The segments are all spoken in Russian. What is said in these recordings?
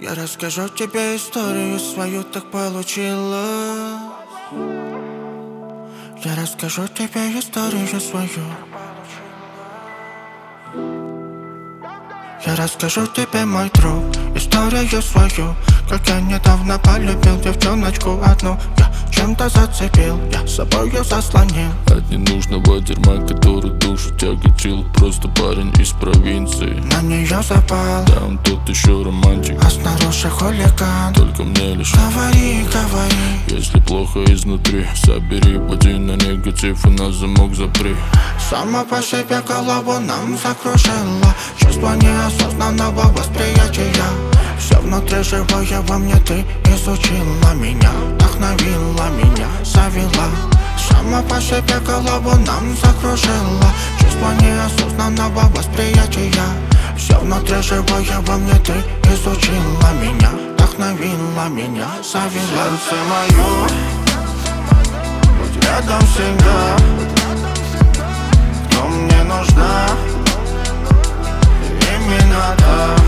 Я расскажу тебе историю свою, так получилось. Я расскажу тебе историю свою. Я расскажу тебе, мой друг, историю свою. Как я недавно полюбил девчоночку одну. Я чем-то зацепил, я собою заслонил от ненужного дерьма, который душу тяготил. Просто парень из провинции, на нее запал. да он тут еще романтик, а снаружи хулиган. только мне лишь говори, говори. Если плохо изнутри, собери пути на негатив и на замок запри. Сама по себе голову нам закружила. Чувство неосознанного восприятия. Все внутри живое во мне ты изучила меня. Вдохновила меня, завела. Сама по себе голову нам закружила. Чувство неосознанного восприятия. Все внутри живое во мне ты изучила меня. Вдохновила меня, завела. Сердце мое, будь рядом всегда. Кто мне нужна, именно та.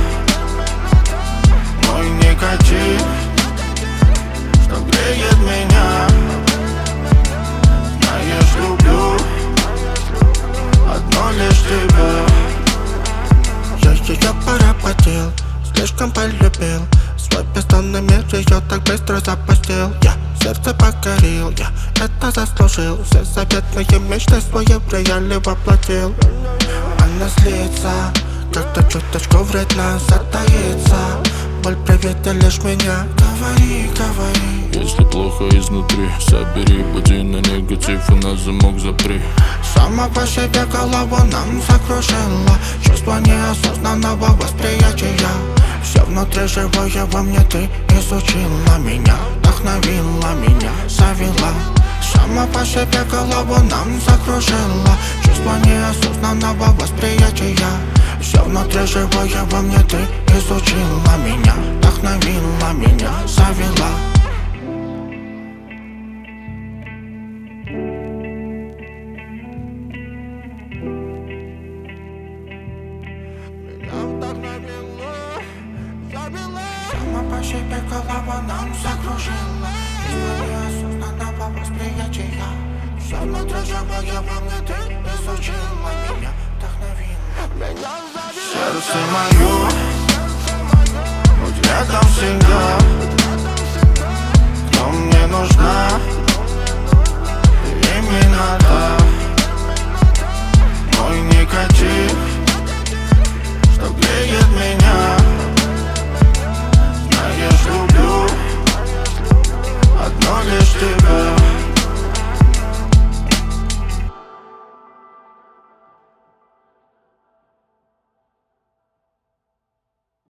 Мой никотин, что греет меня. Знаешь, люблю одно лишь тебя. Я ее поработил, слишком полюбил. Свой бездонный мир ее так быстро запустил. Я сердце покорил, я это заслужил. Все заветные мечты свои в реале воплотил. Она злится, как-то чуточку вредно затаится. Боль приведет лишь меня. Говори, говори. Если плохо изнутри, собери пути на негатив и на замок запри. Сама по себе голову нам закружила. Чувство неосознанного восприятия. Все внутри живое во мне ты изучила меня. Вдохновила меня, завела. Сама по себе голову нам закружила. Чувство неосознанного восприятия. Все внутри живое во мне ты изучила меня. Вдохновила меня, завела. Сама по себе голова нам закружила. Чувство неосознанного восприятия. Все внутри живое во мне ты изучила меня. Вдохновила меня, завела. Сердце мое, будь рядом всегда. Кто мне нужна,